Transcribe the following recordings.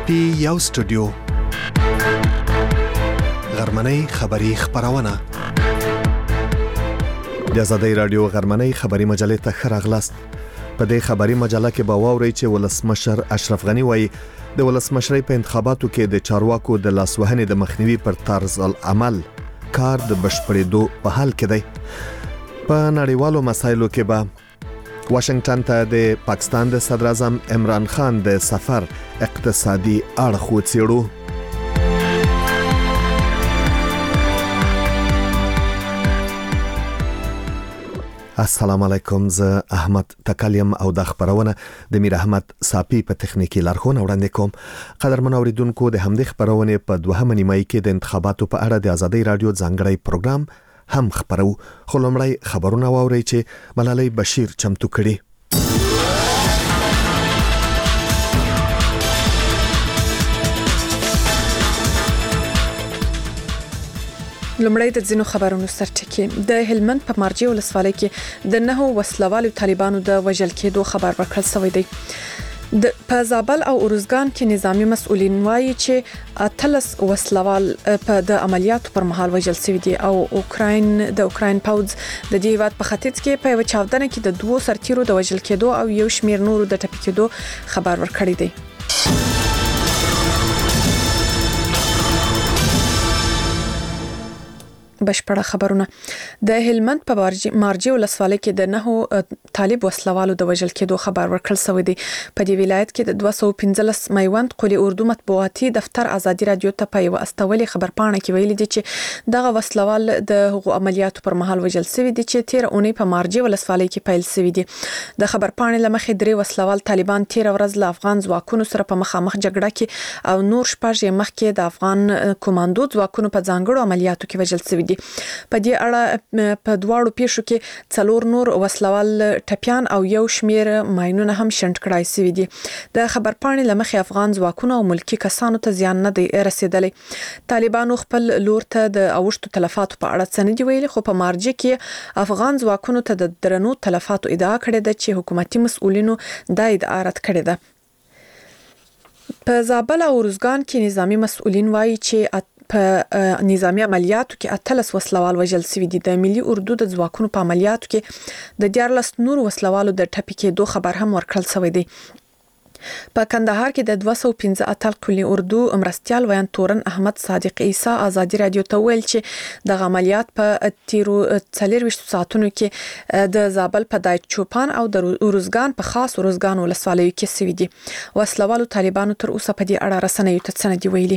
پی یو سټوډیو غرمنۍ خبری خبرونه د آزادۍ رادیو غرمنۍ خبری مجلې ته خراغلاست. په دې خبری مجله کې به واورئ چې ولسمشر اشرف غنی وایي د ولسمشرۍ په انتخاباتو کې د چارواکو د لاسوهنې د مخنیوي پر طرز العمل کار د بشپړېدو په حال کې دی. په نړیوالو مسایلو کې به واشنگټن ته د پاکستان د صدر اعظم عمران خان د سفر اقتصادي اړخ وڅېړو. السلام علیکم، زه احمد تکلیم او د خبرونه د میر احمد صافی په تخنیکی لارښوونه وړاندې کوم. قدرمن اوریدونکو، د همدې خبرونه په دوهمه نیمایي کې د انتخاباتو په اړه د آزادۍ رادیو ځانګړی پروګرام هم خبرو. خو لومړی خبرونه واورئ چې ملالۍ بشیر چمتو کړي. لومړی د ځینو خبرونو سرټکی. د هلمند په مارجې ولسوالۍ کې د 9 وسلوالو طالبانو د وژل کېدو خبر ورکړل شوی دی. په زابل او اروزګان کې نظامی مسؤلین وایي چې 13 وسلوال په د عملیاتو پر مهال وژل شوی دي او د اوکراین پوځ د دې هیواد په ختیځ کې په یو چاودنه کې د 2 سرتیرو د وژل کېدو او یو شمیر نورو د ټپي کېدو خبر ورکړی دی. بشپړه خبرونه. د هلمند په مارجې ولسوالۍ کې د 9 طالب وسلوالو د وژل کېدو خبر ورکړل شوی دی. په دې ولایت کې د 215 میوند قلی اردو مطبوعاتي دفتر آزادي رادیو ته په یو استولي خبرپاڼه کې ویلي دي چې دغه وسلوال د هغو عملیاتو پر مهال وژل شوی دي چې 13 اونۍ په مارجې ولسوالۍ کې پیل شوی دي. د خبرپاڼې لمخې 3 وسلوال طالبان 13 ورځ له افغان ځواکونو سره په مخامخ جګړه کې او نور شپږ مخکې د افغان کمانډو ځواکونو په ځانګړو عملیاتو کې وژل شوی دي. په دې اړه په دواړو پیښو کې 4 نور وسلوال ټپيان او یو شمیر ماینونه هم شنډ کړای شوی دي. د خبرپاڼې لمخې افغان ځواکونو او ملکی کسانو ته زیان نه دی رسیدلی. طالبانو خپل لور ته د اوښتو تلفاتو په اړه څه نه دی ویلي، خو په مارجې کې افغان ځواکونو ته د درنو تلفاتو ادعا کړې ده چې حکومتي مسؤلینو دا ادعا رد کړې ده. په زابل او اروزګان کې نظامی مسؤلین وایي چې په نظامی عملیاتو کې 13 وسلوال وژل شوی دي. د ملي اردو د ځواکونو په عملیاتو کې د 14 نور وسلوالو د ټپي کېدو خبر هم ورکړل شوی دی. په کندهار کې د 215 اتل کلی اردو مرستيال ویان تورن احمد صادق عیسی آزادي رادیو ته ویل چې د عملیات په 24 ساعتونو کې د زابل په دایچ چوپان او د اروزګان په خاص اروزګان ولسوالیو کې شوی دي. وسلوالو طالبانو تر اوسه په دې اړه رسنیو ته څه نه دی ویلي.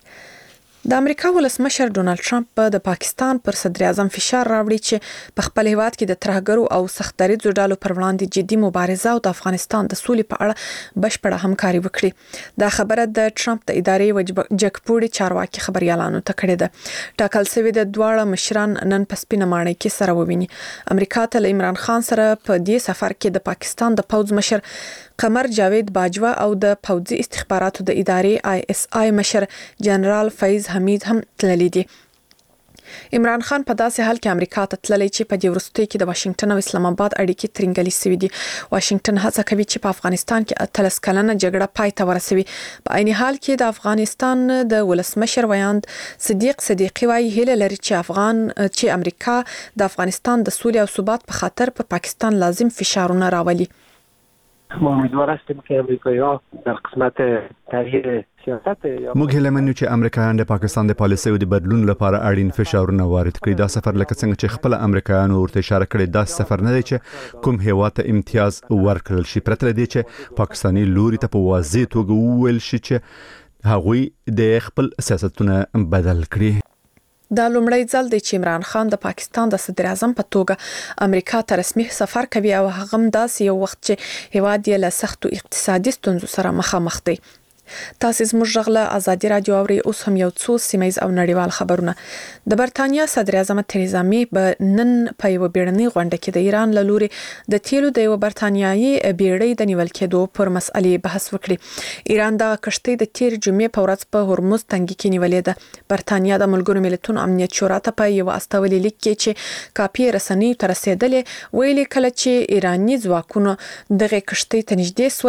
د امریکا ولسمشر ډونالد ټرمپ د پاکستان پر صدر اعظم فشار راوړي چې په خپل هیواد کې د ترهګرو او سختدریځو ډلو پر وړاندې جدي مبارزه او د افغانستان د سولې په اړه بشپړه همکاري وکړي. دا خبره د ټرمپ د ادارې جګپوړي چارواکي خبريالانو ته کړې ده. ټاکل شوی د دواړه مشران نن په سپینه ماڼۍ کې سره وویني. امریکا ته عمران خان سره په دې سفر کې د پاکستان د پوځ مشر قمر جاوید باجوا او د پوځي استخباراتو د ادارې ISI مشر جنرال فیض حمید هم تللی دي. عمران خان په داسې حال کې امریکا ته تللی چې په دې وروستیو کې د واشنگټن او اسلام آباد اړیکې ترنګلې شوې دي. واشنگټن هڅه کوي چې په افغانستان کې 13 کلنه جګړه پای ته ورسوي. په عین حال کې د افغانستان د ولسمشر ویاند صدیقی وايي هیله لري چې امریکا د افغانستان د سولې او ثبات په خاطر پر پاکستان لازم فشارونه راولي. ما امیدوار هستیم که امریکایی‌ها در قسمت تغییر سیاست موږ هیله منو چې امریکایان د پاکستان د پالیسیو د بدلون لپاره اړین فشارونه وارد کړي. دا سفر لکه څنګه چې خپل امریکایانو ورته اشاره کړې، دا سفر نه دی چې کوم هیواد ته امتیاز ورکړل شي، پرته له دې چې پاکستاني لوري ته په واضح توګه وویل شي چې هغوی د خپل سیاستونه بدل کړي. دا لومړی ځل دی چې عمران خان د پاکستان د صدر اعظم په توګه امریکا ته رسمي سفر کوي او هغه هم داسې یو وخت چې هیواد یې له سختو اقتصادي ستونزو سره مخامخ دی. تاسو زموږ غږ آزادي رادیو اوري. اوس هم یو څو سیمایز او نړیوال خبرونه. د برتانیا صدر اعظم تریزا می به نن په یو بیړنۍ غونډه کې د ایران له لوري د تیلو د یو برتانیایي بیړۍ د نیول کېدو پر مسئلې بحث وکړي. ایران د کشتۍ د تیر جمعې په ورځ په هرمز تنګي کې نیولې ده. برتانیا د ملګرو ملتونو امنیت شورا ته په یو استولي لیک کې چې کاپی رسنۍ تر رسیدلې ویلي کله چې ایرانی ځواکونه دغه کشتۍ ته نږدې سول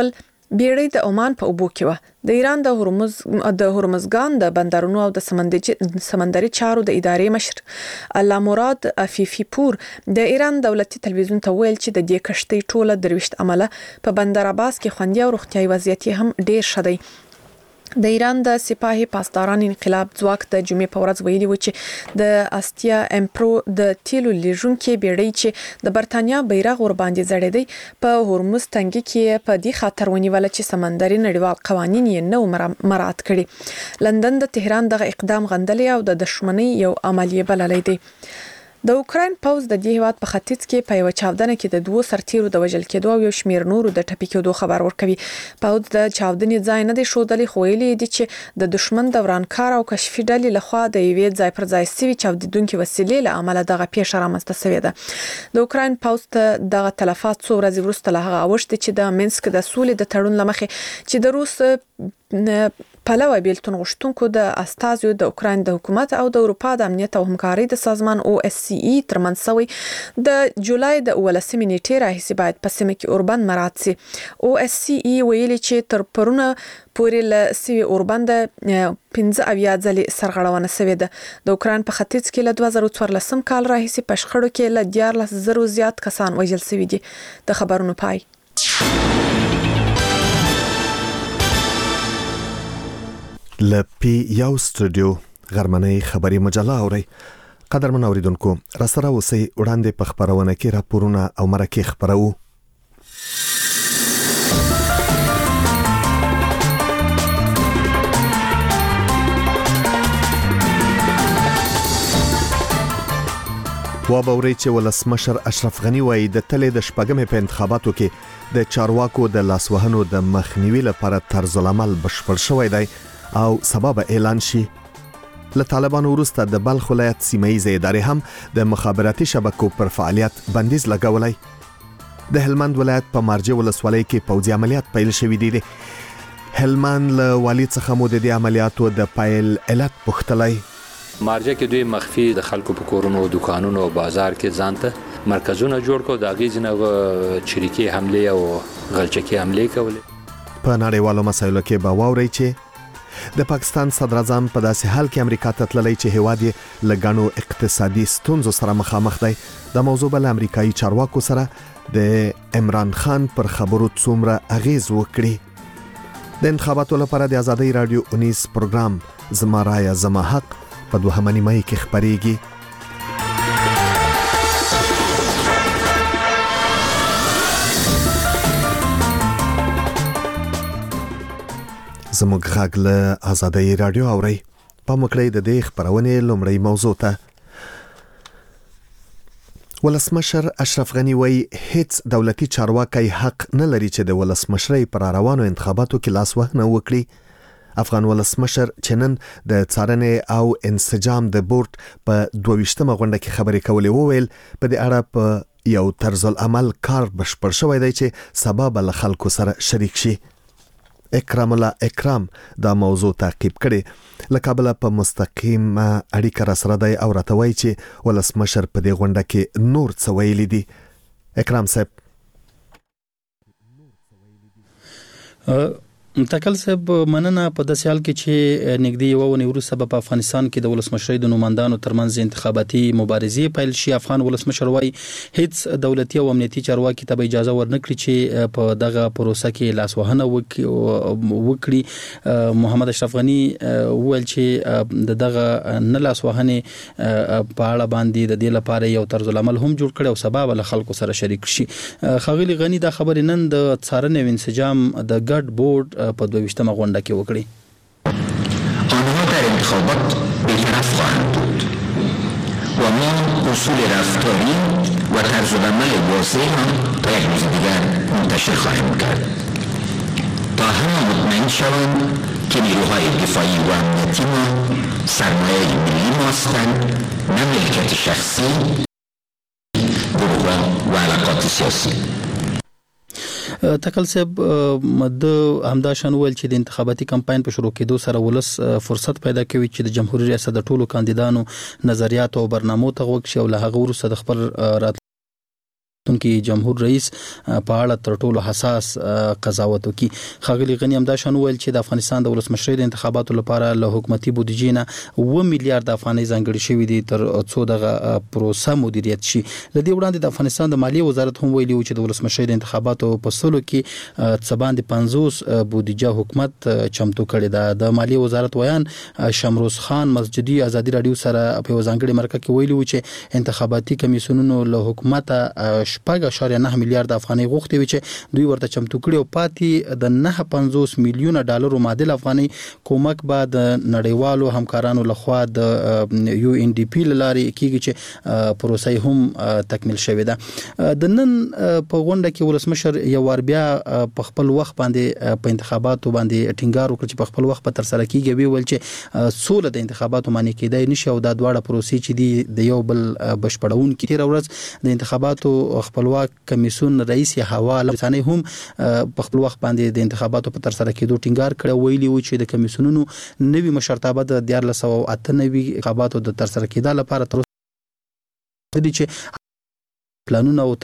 بیړۍ د عمان په اوبو کې و. د ایران د هرمزګان د بندرونو او د سمندري چارو د ادارې مشر الله مراد عفیفی پور د ایران دولتي تلویزیون ته ویل چې د دې کشتۍ ټوله درويشت عمله په بندر عباس کې خوندي او روغتيایي وضعیت هم ډیر شدی. د ایران د سپاهي پاسداران انقلاب ځواک د جمعې په ورځ ویلي و چې د استیا امپرو د تیلو لیږونکې بیړۍ چې د برتانیا بیرغ ور باندې ځړېدی په هرمز تنګي کې په دې خاطر ونیول چې سمندري نړیوال قوانین یې نه مراعات کړي. لندن د تهران دغه اقدام غندلی او د دښمنۍ یو عملیه بللی دی. د اوکراین پوز د دې هیواد په ختیځ کې په یو چاودنه کې د 2 سرتیرو د وژل کېدو او یو شمیر نورو د ټپي کېدو خبر ورکوي. پوز د چاودنې ځای نه دی ښودلی، خو ویلي دي چې د دښمن د ورانکار او کشفي ډلې لخوا د یوې ځای پر ځای سوي چاودیدونکو وسیلې له امله دغه پیښه رامنځته شوې ده. د اوکراین پوز ته دغه تلفات څو ورځې وروسته له هغه اوښتي چې د مینسک د سولې د تړون لمخې چې د روس پلوه بیلتون غشتونکو د استازیو د اوکراین د حکومت او د اروپا د امنیت او همکاري د سازمان OSCE ترمنځ سوی د جولای د 18 نیټې راهیسې باید په سیمه کې اوربند مراعات شي. OSCE ویلي چې تر پرونه پورې له سوي اوربند 15 ځلې سرغړونه شوې ده. د اوکراین په ختیځ کې له 2014 کال راهیسې په شخړو کې له 14,000 زیات کسان وژل شوي دي. د خبرونو پای. لپی یو سټوډیو غرمنۍ خبري مجله اوري. قدرمن اوریدونکو راسره اوسئ وړاندې په خبرونه کې راپورونه او مرکه خبرو. وابوري چې ولسمشر اشرف غنی وایي د تلې د شپږمې په انتخاباتو کې د چارواکو د لاسوهنو د مخنیوي لپاره طرز العمل بشپړ شوی دی او سبب اعلان شي. له طالبانو وروسته د بلخ ولایت سیمه‌یزې ادارې هم د مخابراتي شبکو پر فعالیت بندیز لګولای. د هلمند ولایت په مارجه ولسوالۍ کې پوځي عملیات پیل شوې دي. هلمند له والي څخه مو د دې عملیاتو د پیل علت پوښتلای. مارجه کې دوی مخفي د خلکو په کورونو او دکانونو او بازار کې ځانته مرکزونه جوړ کړو، د غیزنه چریکي حمله او غلچکی حمله کولې. په نړیوالو مسایلو کې به واوري چې د پاکستان صدر اعظم په داسې حال کې امریکا ته تللی چې هیواد یې له ګڼو اقتصادي ستونزو سره مخامخ دی. د موضوع بل امریکایي چارواکو سره د عمران خان پر خبرو څومره اغیز وکړي. د انتخاباتو لپاره د آزادۍ رادیو 19 پروګرام زما رایه زما حق په 2 مې کې خبريږي. زموږ غږ له آزادۍ رادیو اوري. په مکړې د دې خبرونه لومړی موضوع ته. ولسمشر اشرف غنی وایي هیڅ دولتي چارواکي حق نه لري چې د ولسمشرۍ پر روانو انتخاباتو کې لاسوهنه وکړي. افغان ولسمشر چنن د څارنې او انسجام د بورډ په 22مه غونډه کې خبرې کولې وویل په دې اړه په یو طرز العمل کار بشپړ شوی دی چې سبب له خلکو سره شریک شي. اکرام الله اکرام دا موضوع تعقیب کړي. له کابل په مستقیم اړیکه را سره دی او راته وایي چې ولسمشر په دې غونډه کې نور څه ویلي دي. اکرام صاحب. متکل صاحب مننه. په داسې حال کې چې نږدې یو ونې وروسته په افغانستان کې د ولسمشرۍ د نوماندانو ترمنځ انتخاباتي مبارزې پیل شي. افغان ولسمشر وايي هیڅ دولتي او امنیتي چارواکي ته اجازه ورنکړي چې په دغه پروسه کې لاسوهنه وکړي. محمد اشرف غنی وویل چې دغه نه لاسوهنه په اړه باندې د دې لپاره یو طرز العمل هم جوړ کړي او سبب له خلکو سره شریک شي. خغلی غنی دا خبرې نن د څارنې او انسجام د ګډ بورډ په 22مه غونډه کې وکړي. آنها در انتخابات بی‌طرف خواهند بود و ما اصول رفتاری و طرز العمل واضح را تا یک روز دیگر منتشر خواهیم کرد تا همه مطمئن شوند که نیروهای دفاعی و امنیتی ما سرمایه ملی ما هستند، نه ملکیت شخصی گروه‌ها و علاقات سیاسی. تکل صاحب د همدا شان ویل چې د انتخاباتي کمپاین په شروع کېدو سره ولس فرصت پیدا کوي چې د جمهوریت ریاست د ټولو کاندیدانو نظریات او برنامو ته غوږ شي او له هغه وروسته د خپل تونکي جمهور رئیس په اړه تر ټولو حساس قضاوت وکي. خاغلی غنی هم دا شان ویل چې د افغانستان د ولسمشری د انتخاباتو لپاره له حکومتي بودیجې نه 1 میلیارډ افغانۍ ځانګړي شوې دي تر څو دغه پروسه مدیریت شي. لدې وړاندې د افغانستان د مالیې وزارت هم ویلي و چې د ولسمشری د انتخاباتو په سلو کې څه باندې 50 بودیجه حکومت چمتو کړی ده. د مالیې وزارت ویان شمروز خان مسجدي ازادي رادیو سره په ځانګړي مرکه کې ویلي و چې انتخاباتي کمیسیونونو له حکومت 4.9 میلیارډ افغانۍ غوښتي وي چې دوی ورته چمتو کړي او پاتې د 950 میلیونه ډالر معادل افغانۍ کومک به د نړیوالو همکارانو لخوا د UNDP لارې کیږي چې پروسه هم تکمیل شوې ده. د نن په غونډه کې ولسمشر یو ور بیا په خپل وخت باندې په انتخاباتو باندې ټینګار وکړ چې په خپل وخت په تر سره کیږي وی ول چې سوله د انتخاباتو معنی کېدای نشي او دا دواړه پروسې چې دی د یو بل بشپړون کې تیر ورځ د انتخاباتو خپلواک کمیسیون رئیس حواله رسنۍ هم په خپل وخت باندې د انتخاباتو په تر سره کېدو ټینګار کړی ویلي و چې د کمیسیونونو نوي مشرتابه د 1498 انتخاباتو د تر سره کېدو لپاره تر اوسه دي چې پلانونه او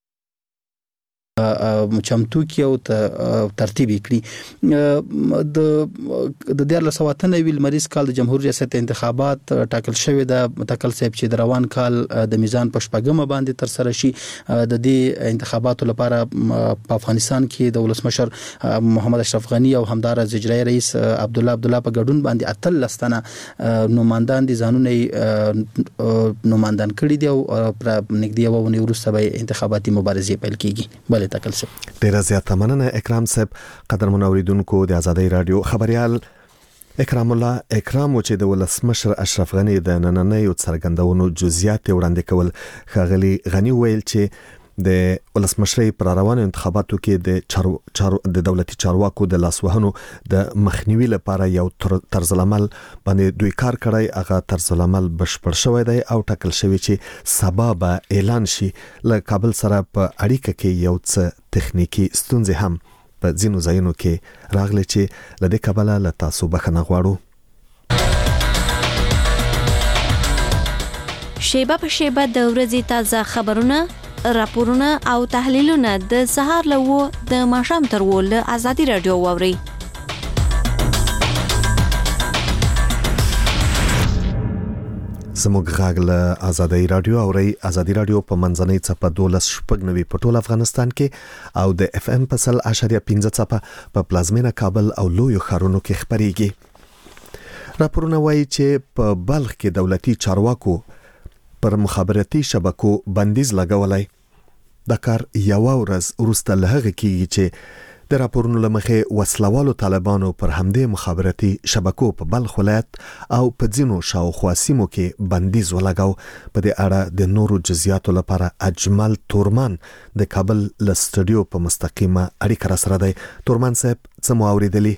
چمتو کې او ترتیب کړي. د 1498 لمریز کال د جمهوریت ریاست انتخابات ټاکل شوی د متکل صاحب چې د روان کال د میزان په شپږمه باندې تر سره شي. د دې انتخاباتو لپاره په افغانستان کې د ولسمشر محمد اشرف غنی او همدارس اجرایی رئیس عبد الله په ګډون باندې اتل لستانه نوماندان دي ځانونه نوماندان کړي دي او پر نږدې وونه وروسته به انتخاباتي مبارزې پیل کیږي. تکل سب ډیره زیاته مننه اکرام صاحب. قدرمن اوریدونکو د آزادۍ رادیو خبريال اکرام الله اکرام چې د ولسمشر اشرف غنی د نننۍ څرګندونو جزئیات وړاندې کول. خاغلی غنی ویل چې د ولسمشری پر روانو انتخاباتو کې د دولتي چارواکو د لاسوهنو د مخنیوي لپاره یو طرز العمل باندې دوی کار کړی. هغه طرز العمل بشپړ شوی دی او ټاکل شوی چې سبا به اعلان شي. له کابل سره په اړیکه کې یو څه تخنیکی ستونزې هم په ځینو ځایونو کې راغلي چې لدې کابل له تاسو بخښنه غواړو. شیبه په شیبه د ورځې تازه خبرونه، راپورونه او تحلیلونه د سهار له د ماښام تر له آزادي رادیو واوري. زموږ غږ له آزادۍ رادیو اوري. آزادۍ رادیو په منځنۍ څپه 12.9 په ټول افغانستان کې او د FM په 100.15 څپه په پلازمینه کابل او لویو ښارونو کې خبريږي. راپورونه وایي چې په بلخ کې دولتي چارواکو پر مخابراتي شبکو بندیز لګولای. د کار یو ورځ وروسته له هغه کېږي چې د راپورونو لمخې وسلوالو طالبانو پر همدې مخابراتي شبکو په بلخ ولایت او په ځینو شاوخوا سیمو کې بندیز ولګاو. په دې اړه د نورو جزئیاتو لپاره اجمل تورمان د کابل له سټوډیو په مستقیمه اړیکه را سره دی. تورمان صاحب څه مو اوریدلی؟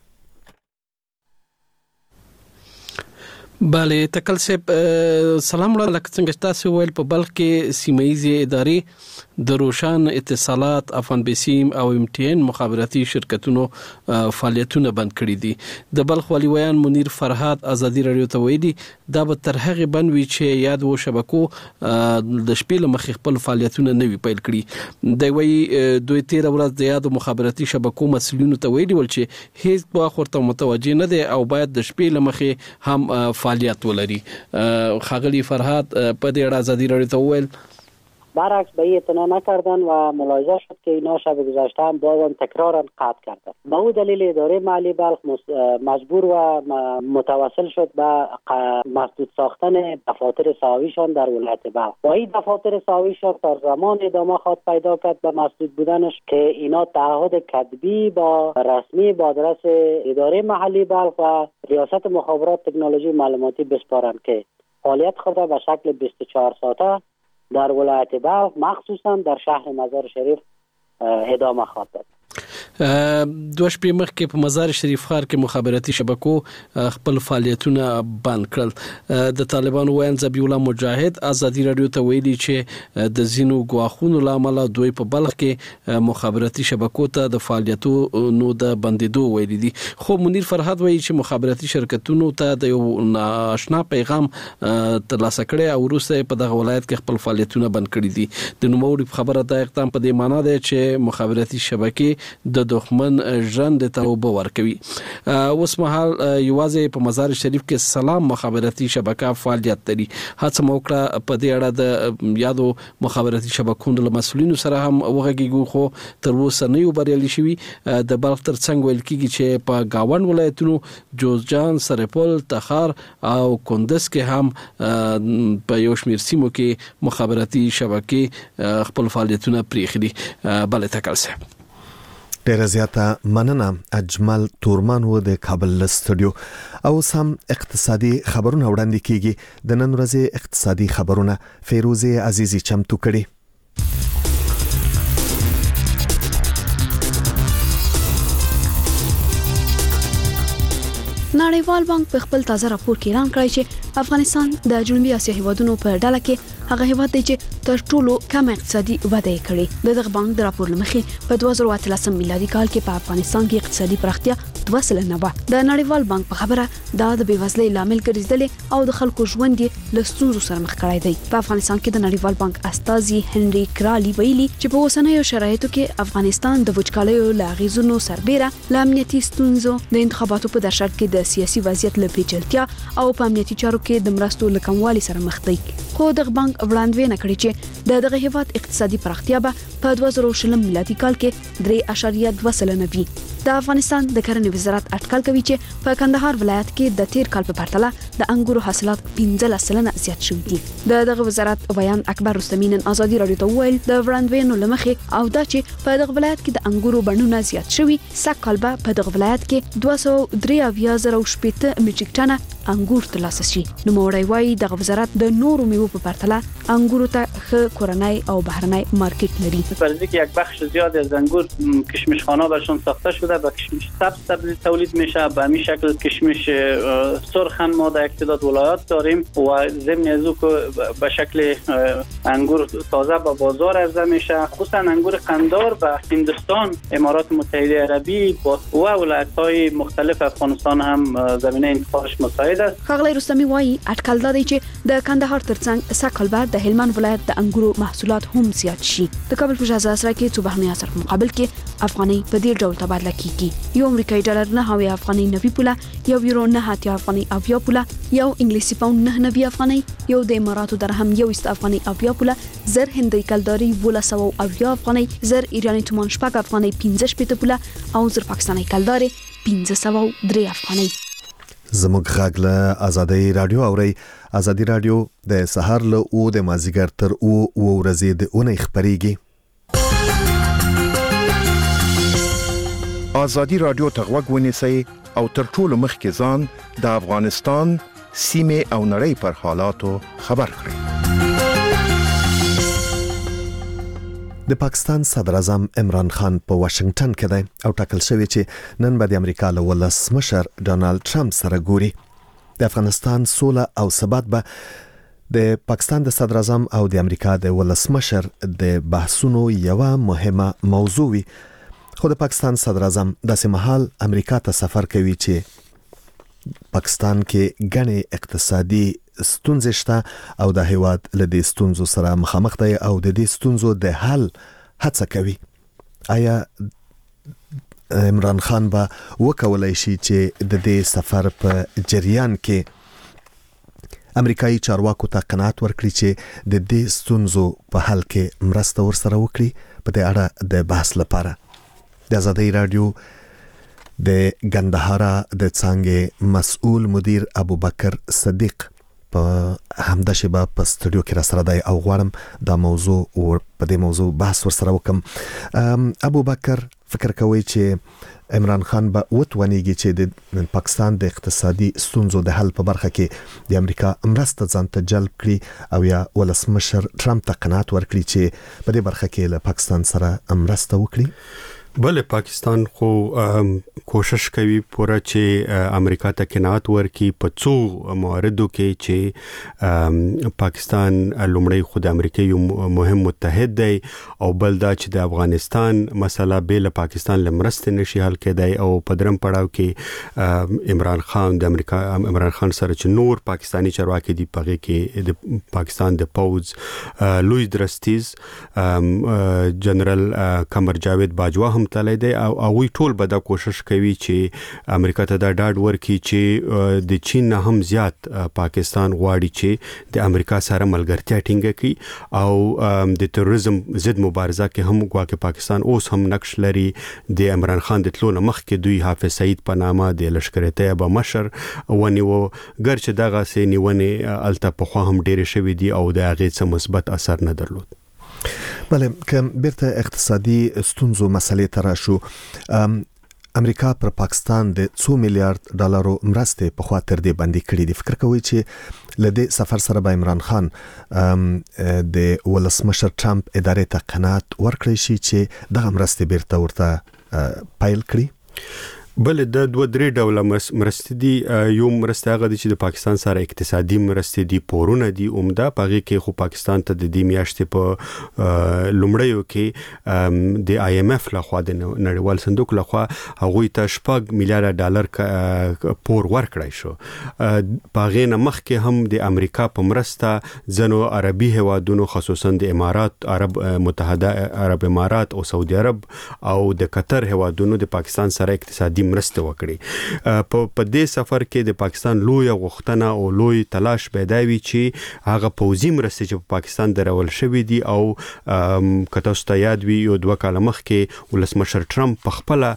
بله تکل صاحب سلام وړاندې. لکه څنګه تاسو ویل په بلخ کې سیمایي ادارې د روشن اتصالات، افغان بسیم او MTN مخابراتي شرکتونو فعالیتونه بند کړي دي. د بلخ والی ویان منیر فرهاد آزادي رادیو ته ویلي دا به تر هغه بند وي چې یاد و شبکو د شپې مخې خپل فعالیتونه نوي پیل کړي. د وی دوی 13 ورځ د یاد مخابراتي شبکو مسؤلینو ته ویلي ول چې هیڅ واخ ورته متوجه نه دي او باید د شپې مخې هم فعالیت ولري. خاغلی فرهاد په دې اړه آزادی رادیو ته وویل برعکس به اعتنا نکردن و ملاحظه شد که اینا شب گذشته هم بازم تکرارا قطع کردن. به او دلیل اداره مالی بلخ مجبور و متوسل شد به مسدود ساختن دفاتر ساویشان در ولایت بلخ. با این دفاتر ساویشان تا زمان ادامه خواهد پیدا کرد به مسدود بودنش که اینا تعهد کتبی با رسمی با آدرس اداره محلی بلخ و ریاست مخابرات تکنولوژی معلوماتی بسپارند که فعالیت خود را به شکل 24 ساعته در ولایت بلخ مخصوصا در شهر مزار شریف ادامه خواهد داد. دوه شپې مخکې په مزار شریف ښار کې مخابراتي شبکو خپل فعالیتونه بند کړل. د طالبانو وایي ذبیح الله مجاهد ازادي رادیو ته ویلي چې د زینو غواخونو لامل دوی په بلخ کې مخابراتي شبکو ته د فعالیتونو د بندیدو ویلي دي. خو منیر فرهاد وایي چې مخابراتي شرکتونو ته د یو ناشنا پیغام ترلاسه کړي او وروسته په دغه ولایت کې خپل فعالیتونه بند کړي دي. د نوموړي خبره د اقدام په دې معنی ده چې مخابراتي شبکې د دښمن ژوند ته وب ورکوي. اوس مهال یوازې په مزار شریف کې سلام مخابراتي شبکه فعالیت لري. هڅه موکړه په دې اړه د یادو مخابراتي شبکو د مسؤلینو سره هم وغږیږو خو تر اوسه نه یو بریالي شوي. د بلخ ترڅنګ ویل کیږي چې په گاوند ولایتونو جوزجان، سرپل، تخار او کندز کې هم په یو شمېر سیمو کې مخابراتي شبکې خپل فعالیتونه پریخلي. بل تکل صاحب ډیره زیاته مننه. اجمل تورمان و د کابل استودیو. او سم اقتصادي خبرونه وړاندې کیږي. د نن ورځې اقتصادي خبرونه فیروزه عزیزی چمتو کړي. نړیوال بانک په خپل تازه راپور کې اعلان کړی چې افغانستان د جنوبي اسیا هیوادونو په ډله کې هغه هیواد دی چې تر ټولو کم اقتصادي وده کړې. دغه بانک د راپور لمخې په 2013 میلادي کال کې په افغانستان کې اقتصادي پراختیا 2% و. د نړیوال بانک په خبره دا د بیوزلۍ لامل ګرځیدل او د خلکو ژوند له ستونزو سره مخ کړی دی. په افغانستان کې د نړیوال بانک استازي هنري کرالی ویلي چې په اوسنیو شرایطو کې افغانستان د وچکالیو له اغیزونو سربېره ل امنیتي ستونزو، د انتخاباتو په درشل کې د سیاسي وضعیت له پیچلتیا او په امنیتي چارو کې د مرستو له کموالي سره مخ دی. خو دغه بانک وړاندوینه کړې چې دغه هیواد اقتصادي پراختیا به په 2020 میلادي کال کې 3.2% وي. د افغانستان د کرنې وزارت اټکل کوي چې په کندهار ولایت کې د تیر کال په پرتله د انګورو حاصلات 15% زیات شوي دي. دغه وزارت بیان اکبر رستمی نن ازادي رادیو ته وویل د وړاندوینو لمخې او دا چې په دغه ولایت کې د انګورو بڼونه زیات شوي، سږ کال به په دغه ولایت کې 203,080 میټریک ټنه انګور ترلاسه شي. نوموړی وایي دغه وزارت د نورو میوو په پرتله انګورو ته ښه کورنی او بهرنی مارکیت لري. فرضی که یک بخش زیادی از انگور کشمشخانه‌ها برشون ساخته شده و کشمش سبز تولید میشه. به همین شکل کشمش سرخ هم ما در یک تعداد ولایات داریم و ضمن از او که به شکل انگور تازه به بازار عرضه میشه. خصوصا انگور قندار به هندوستان، امارات متحده عربی و ولایت‌های مختلف افغانستان هم زمینه انتقالش مساعد است. ښاغلی رستمی وایي اټکل دا دی چې د کندهار ترڅنګ سږ کال به د هلمند ولایت د انګورو محصولات هم زیات شي. د کابل په شاه اسره کې څو بهرني اثر په مقابل کې افغاني په دې ډول تبادله کیږي. یو امریکایي ډالر 9 افغاني 90 پوله، یو یورو 9 افغاني 90 پوله، یو انګلیسي پاوند 9 افغاني، یو د اماراتو درهم 1 افغاني 90 پوله، زر هندۍ کلداري 1290 افغاني، زر ایرانی تومان 6 افغاني 15 پوله او زر پاکستاني کلداري 1503 افغاني. زموږ غږ له ازادي رادیو اوري. ازادي رادیو د سحر له او د مازیګر تر او ورځې د اونۍ خبريږي. ازادي رادیو ته غوږ ونیسئ او تر ټولو مخکې ځان د افغانستان سیمه او نړۍ پر حالاتو خبر کړئ. د پاکستان صدر اعظم عمران خان په واشنگټن کې دی او ټاکل شوی چې نن به د امریکا له ولسمشر ډونالد ټرمپ سره ګوري. د افغانستان سوله او ثبات به د پاکستان د صدر اعظم او د امریکا د ولسمشر د بحثونو یوه مهمه موضوع وي. خو د پاکستان صدر اعظم داسې مهال امریکا ته سفر کوي چې پاکستان کې غني اقتصادي ستونزې شته او د هیواد له دې ستونزو سره مخامخ دی او د دې ستونزو د حل هڅه کوي. آیا عمران خان به وکولای شي چې د دې سفر په جریان کې امریکایي چارواکو ته قناعت ورکړي چې د دې ستونزو په حل کې مرسته ورسره وکړي؟ په دې اړه د بحث لپاره د ازادي رادیو د ګندهارا د څنګه مسؤل مدیر ابوبکر صدیق په همدا شبا په استودیو کې را سره دی او غواړم دا موضوع او په دې موضوع بحث ورسره وکم. ابوبکر فکر کوي چې عمران خان به وتوانیږي چې د پاکستان د اقتصادي ستونزو د حل په برخه کې د امریکا مرسته ځان ته جلب کړي او یا ولسمشر ټرمپ ته قناعت ورکړي چې په دې برخه کې له پاکستان سره مرسته وکړي؟ بل پاکستان خو کوشش کوي پوره چې امریکا ته قناعت ورکړي په څو مواردو کې چې پاکستان لومړی خو د امریکا یو مهم متحد دی او بل دا چې د افغانستان مسله بیل پاکستان لمرسته نشي حل کېدای او په درم پړاو کې عمران خان د امریکا عمران خان سره چې نور پاکستانی چارواکي دی پغه کې د پاکستان د پوز لوی درستیز جنرال قمر جاوید باجوا هم تللی دی او وی ټول به دا کوشش کوي چې امریکا ته دا ډاډ ورکړي چې د چین نه هم زیات پاکستان غواړي چې د امریکا سره ملګرتیا ټینګه کړي او د تروریزم ضد مبارزه کې هم غواړي پاکستان اوس هم نقش لري د عمران خان د تلو نه مخکې دوی حافظ سعید په نامه د لشکر طیبه مشر ونیو ګرچې دغه سي نیونه الته په خو هم ډېر شوی دی او د هغه څه مثبت اثر نه درلود. بله که بیرته اقتصادي ستونزو مسلې ته راشو، امریکا پر پاکستان د 2 میلیارډ ډالرو مرستې په خوا تر دې باندې کړې دي. فکر کوي چې لدې سفر سره به عمران خان د ولسمشر ټرمپ ادارې ته قناعت ورکړي شي چې دغه مرستې بیرته ورته پایل کړي؟ بل د 2-3 ډوله مرستې دي. یو مرسته هغه دي چې د پاکستان سره اقتصادي مرستې دي، پورونه دي عمده پغه کې خو پاکستان ته د دې میاشتې په لومړیو کې د IMF لخوا د نړیوال صندوق لخوا هغه ته 8 میلیارډ ډالر پور ورکړای شو. پغه نه مخکې هم د امریکا په مرسته ځنو عربي هوادونو خصوصا د امارات عرب متحده عرب امارات او سعودي عرب او د قطر هوادونو د پاکستان سره اقتصادي مرسته وکړي. په دې سفر کې د پاکستان لوی غوښتنه او لوی تلاش پیدا وی چې هغه پوځي مرسته چې په پاکستان درول شوې دي او کته ستیاد وی یو 2 کال مخکې ولسمشر ټرمپ په خپل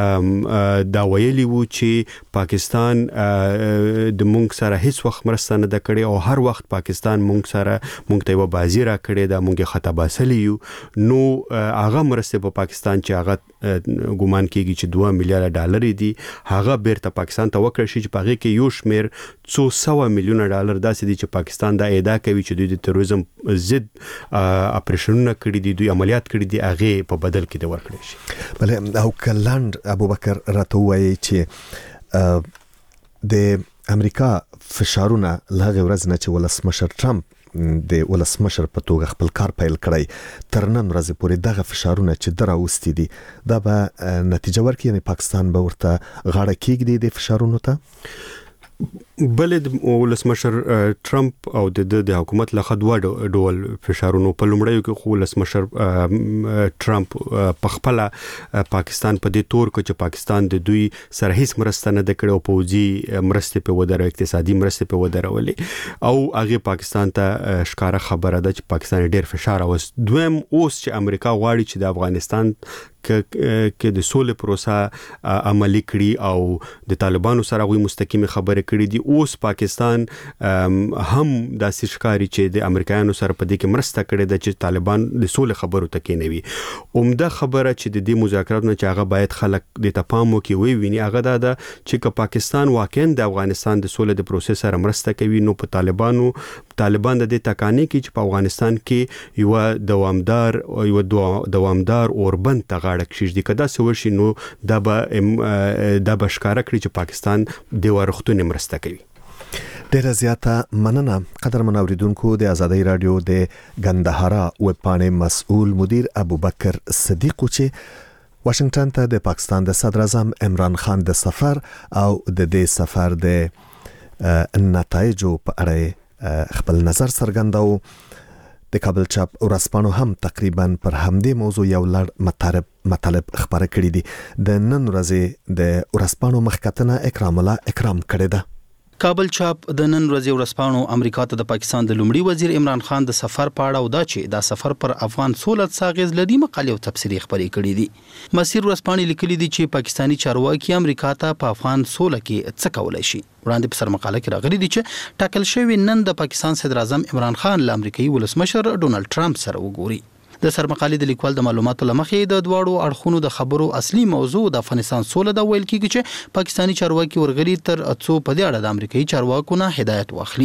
دا ویلي وو چې پاکستان د مونږ سره هیڅ وخت مرسته نه د کړې او هر وخت پاکستان مونږ ته یو بازی را کړې دا مونږه خطا باسلی یو. نو هغه مرسته په پاکستان چې هغه ګومان کیږي چې 2 میلیارډ ډالر دي هغه بیرته پاکستان ته وکړي شي چې پغه کې یو شمیر 200 میلیون ډالر داسې دي چې پاکستان دا ادعا کوي چې دوی د تروریزم ضد اپریشنونه کړی دي، دوی عملیات کړی دي، هغه په بدل کې د ورکړي شي. بله او کلاند ابوبکر راته وایي چې د امریکا فشارونه لغه ورځ نه چې ولسمشر ټرمپ د ولسمشر په توګه خپل کار پیل کړی تر نن ورځې پورې دغه فشارونه چې دراوستي دي دا به نتیجه ورکړي، یعنی پاکستان به ورته غاړه کېږدي د فشارونو ته؟ بل د ولسمشر ټرمپ او د حکومت لخوا دوه ډول فشارونو په لومړیو کې خو ولسمشر ټرمپ په خپل پاکستان په دې تور کې چې پاکستان د دوی سره هیڅ مرسته نه کړې او پوځي مرسته په ودره اقتصادي مرسته په ودرولې او هغه پاکستان ته ښکارا خبره ده چې پاکستان ډېر فشار اوس دویم اوس چې امریکا غواړي چې د افغانستان کې د سولې پروسه عملی کړي او د طالبانو سره غوي مستقیم خبرې کړي دي. اوس پاکستان هم د سشکاري چې د امریکایانو سره په دې کې مرسته کړي د چې طالبان د سولې خبرو ته کې نوي. عمده خبره چې د دې مذاکراتو چې هغه باید خلک د تفاهم کې ویني هغه دا چې که پاکستان واقعا د افغانستان د سولې د پروسې سره مرسته کوي نو په طالبان د دې تکانی کې چې په افغانستان کې یو دوامدار اوربند غاړه کشیږي کدا سوشي نو دا به ښکارا کړی چې پاکستان د ورختونی مرسته کوي. ډیره زیاته مننه قدرمن اوریدونکو. د ازادۍ رادیو د ګندهارا ویب پاڼې مسؤل مدیر ابوبکر صدیق چې واشنگټن ته د پاکستان د صدر اعظم عمران خان د سفر او د دې سفر د نتایجو په اړه خپل نظر څرګنداو. د کابل چاپ ورځپاڼو هم تقریبا پر همدې موضوع یو لړ مطالب خبره کړې دي. د نن ورځې د ورځپاڼو مخکتنه اکرام الله اکرام کړې ده. کابل چاپ د نن ورځې ورځپاڼو امریکا ته د پاکستان د لومړي وزیر عمران خان د سفر په اړه او دا چې دا سفر پر افغان سولت ساغز لدی مقالې او تفسیری خبرې کړې دي. مسیر ورځپاڼې لیکلي دي چې پاکستانی چارواکي امریکا ته په افغان سوله کې څه کولای شي. وړاندې په سر مقاله کې راغلي دي چې ټاکل شوی نن د پاکستان صدر اعظم عمران خان له امریکایي ولسمشر ډونالد ټرمپ سره وګوري. د سرمقالې د لیکوال د معلوماتو لمخې د دواړو اړخونو د خبرو اصلي موضوع د افغانستان سوله د ویل کېږي چې پاکستانی چارواکي ورغلي تر څو په دې اړه د امریکایي چارواکو نه هدایت واخلي.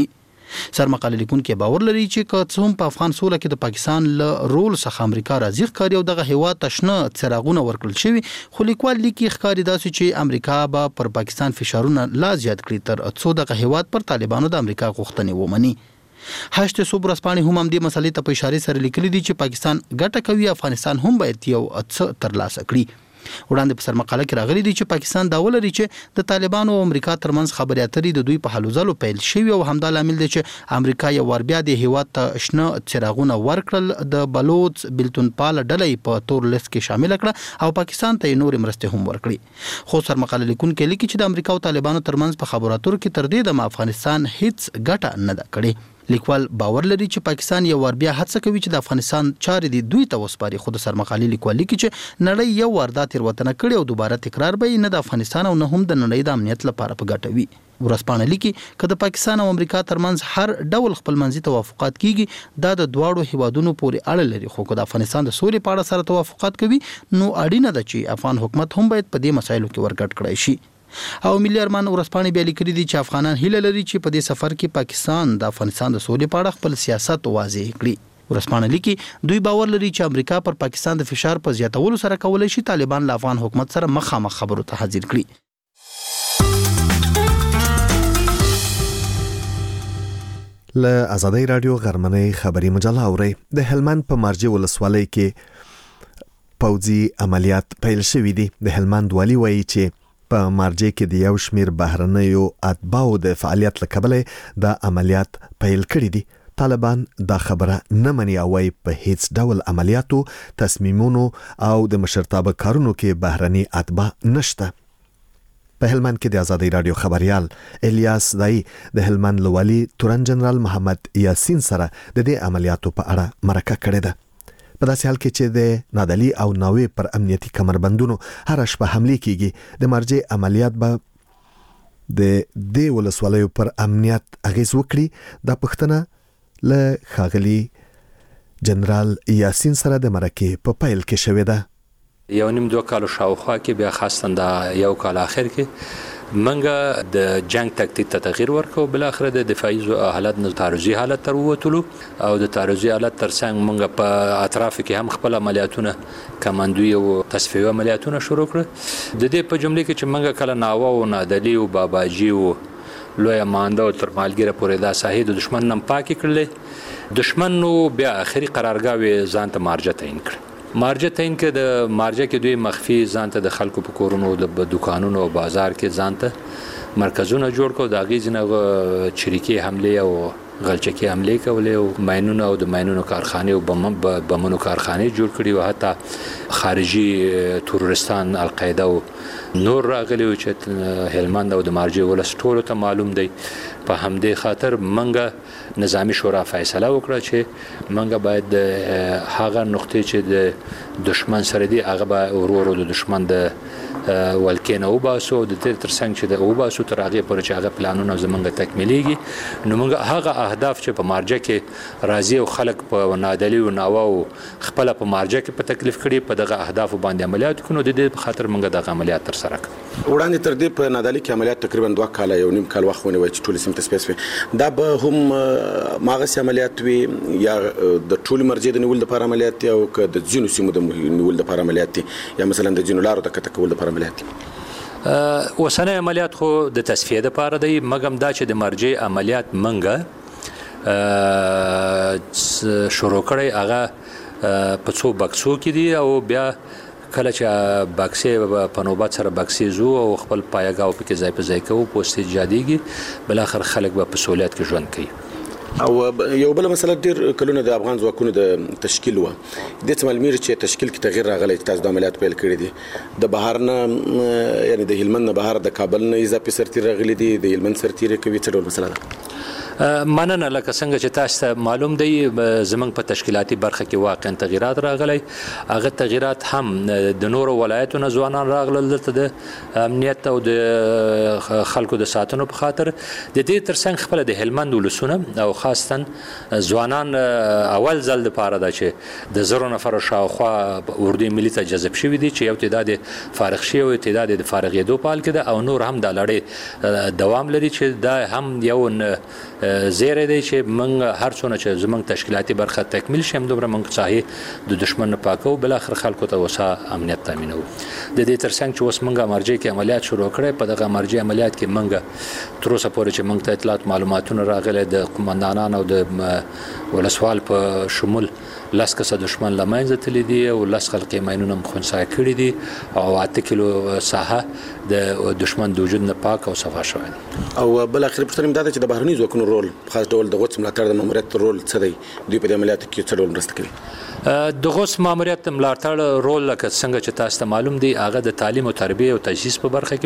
سرمقاله لیکونکو باور لري چې که څه هم په افغان سوله کې د پاکستان له رول څخه امریکا راضي ښکاري او دغه هیواد تشنه څراغونه ورکړل شوی، خو لیکوال لیکي ښکاري داسې چې امریکا به پر پاکستان فشارونه لا زیات کړي تر څو دغه هیواد پر طالبانو د امریکا غوښتنې ومني. هشت صوب ورځپاڼې هم دې مسلې ته په اشاره سره لیکلي دي چې پاکستان ګټه کوي، افغانستان هم باید یو څه ترلاسه کړي. وړاندې په سرمقاله کې راغلي دي چې پاکستان دا ولري چې د طالبانو او امریکا ترمنځ خبرې اترې د دوی په هلو ځلو پیل شوي او همدا لامل دی چې امریکا یو ور بیا د هیواد ته شنه څراغونه ورکړل، د بلوچ بلتون پال ډلې په تور لیست کې شامل کړه او پاکستان ته نور مرستې هم ورکړي. خو سرمقاله لیکونکو لیکي چې د امریکا او طالبانو ترمنځ په خبرو اترو کې تر دې د افغانستان هیڅ ګټه نه ده کړې. لیکوال باور لري چې پاکستان یو ور بیا هڅه کوي چې د افغانستان چارې دی دوی ته وسپاري، خو د سرمقالي لیکوال لیکي چې نړۍ یو ور دا تیروتنه کړې او دوباره تکرار به نه د افغانستان او نه هم د نړۍ د امنیت لپاره په ګټه وي. ورځپاڼه لیکي که د پاکستان او امریکا ترمنځ هر ډول خپلمنځي توافقات کیږي دا د دواړو هیوادونو پورې اړه لري، خو که د افغانستان د سولې په اړه سره توافقات کوي نو اړینه ده چې افغان حکومت هم باید په دې مسایلو کې ورګډ کړی شي. او ملي ارمان ورځپاڼې بیا لیکلي دي چې افغانان هیله لري چې په دې سفر کې پاکستان د افغانستان د سولې په اړه خپل سیاست واضح کړي. ورځپاڼه لیکي دوی باور لري چې امریکا پر پاکستان د فشار په زیاتولو سره کولای شي طالبان له افغان حکومت سره مخامخ خبرو ته حاضر کړي. له آزادۍ رادیو غرمنۍ خبري مجله اوري. د هلمند په مارجې ولسوالۍ کې پوځي عملیات پیل شوي دي. د هلمند والی وایي چې په مارجې کې د یو شمیر بهرنیو اتباعو د فعالیت له کبله د عملیات پیل کړي دي. طالبان دا خبره نه مني او وايي په هیڅ ډول عملیاتو، تصمیمونو او د مشرتابه کارونو کې بهرني اتباع نشته. په هلمند کې د آزادۍ رادیو خبريال الیاس دای د هلمند لوالي تورن جنرال محمد یاسین سره د دې عملیاتو په اړه مرکه کړې ده. په داسې حال کې چې د نادلی او ناوې پر امنیتي کمربندونو هر شپه حمله کیږي، د مارجې عملیات به د دې ولسوالیو پر امنیت اغیز وکړي. دا پښتنه له ښاغلي جنرال یاسین سره د مرکې په پیل کې شوې ده. یو نیم 2 کال شاوخوا کې بیا خاصه د یو کال اخر کې منګه د جنگ تکتیک ته تغییر ورکو، بل اخر د دفاعي حالت نه تعرضي حالت تر ووتلو او د تعرضي حالت ترڅنګ منګه په اطراف کې هم خپل عملیاتونه کمانډوي او تصفیه عملیاتونه شروع کړ. د دې په جمله کې چې منګه کله ناوا او نادلی او باباجي او لوی مانده او تر مالګره پورې دا ساحې د دشمن نم پاکي کړل. دشمن نو بیا اخري قرارګاوي ځان ته مارجه تعین کړ. مارجه تعین کې د مارجه کې دوی مخفي ځان ته د خلکو په کورونو د دکانونو او بازار کې ځان ته مرکزونه جوړ کړو. د غیزنه چریکي حمله او غلچکی حمله کولې او ماینونو او د ماینونو کارخانه او بمونو کارخانه جوړ کړي او حتی خارجي تورستان القاعده او نور راغلي چې هلمند او د مارجې ولس ټولو ته معلوم دی. په همدې خاطر منګه نظامی شورا فیصله وکړه چې منګه باید هغه نقطې چې د دشمن سره دی هغه به ورور د دشمن د ولکینه او باسو د ترڅنګ چې د او باسو تر هغه پر چې هغه پلانونه زمونږ تکمیلېږي. نو منګه هغه اهداف چې په مارجه کې راځي او خلک په نادلی او ناوا او خپل په مارجه کې په تکلیف کړي په دغه اهداف باندې عملیات کړو. د دې په خاطر منګه دغه عملیات تر سره کړ. وړاندې تر دې په نادلی کې عملیات تقریبا 2 کال یو نیم کال وخت ونیو چې ټول سم تسپیس دا به هم ماغه عملیات وي یا د ټول مرجې د نیول لپاره عملیات او د ځینو سیمو د نیول لپاره عملیات یا مثلا د ځینو لارو د کټکول لپاره عملیات. وسنه عملیات خو د تصفیه لپاره دی، مګم دا چې د مرجې عملیات منګه شروع کړي هغه په څو بکسو کې دي او بیا کله چې باکسې په نوبت سره باکسې زو او خپل پایګاو په کې ځای په ځای کوو پوسټ جاديږي، بل اخر خلک به په سہولیت کې ژوند کوي. او یو بل مسله ډیر کلونه د افغان ځواکونو د تشکیل و د تملمیر چې تشکیل کې تغییر راغلی چې تاسو د عملیات پیل کړی دي د بهر نه یعنی د هلمند نه بهر د کابل نه اضافي سرتیر راغلی دي د هلمند سرتیر کوي څه ډول مسله ده؟ مننه لکه څنګه چې تاسو معلوم دی زمنګ په تشکیلاتي برخه کې واقعا تغیرات راغلي. هغه تغیرات هم د نورو ولایتونو ځوانان راغلل د امنیت او د خلکو د ساتنو په خاطر د دې ترڅنګ خپل د هلمند ولسونه او خاصتن ځوانان اول ځل د پاره ده چې د زرو نفر شاوخوا اردو ملي ته جذب شوي دي چې یو تعداد فارغ شوی او تعداد د فارغېدو په حال کې ده او نور هم د لړۍ دوام لري چې دا هم یو زیری دی چې موږ هر څونه چې زموږ تشکیلاتي برخه تکمیل شي همدومره موږ څاهي د دشمن نه پاکو بل اخر خلکو ته وسه امنیت تامینو د دې ترڅنګ چې اوس موږ مرجع کې عملیات شروع کړي په دغه مرجع عملیات کې موږ تر اوسه پورې چې موږ ته اطلاعات معلوماتونه راغلي د قومندانانو او د ولسوال په شمول لاس کسه دشمن لمنځه تللی دي او لاس خلک ماینونه مخنثی کړي دي او 8 کیلو ساحه د دشمن د وجود نه پاک او صفا شوی او بل اخر پښتنه امداد چې د بهرني ځواکونو رول خاص ډول د غوڅ ملاتړ د ماموریت رول څه دی دوی په عملیاتو کې څه ډول مرسته کوي د غوث ماموریت ملاتړ رول لکه څنګه چې تاسو ته معلوم دی هغه د تعلیم او تربیه او تجهیز په برخه کې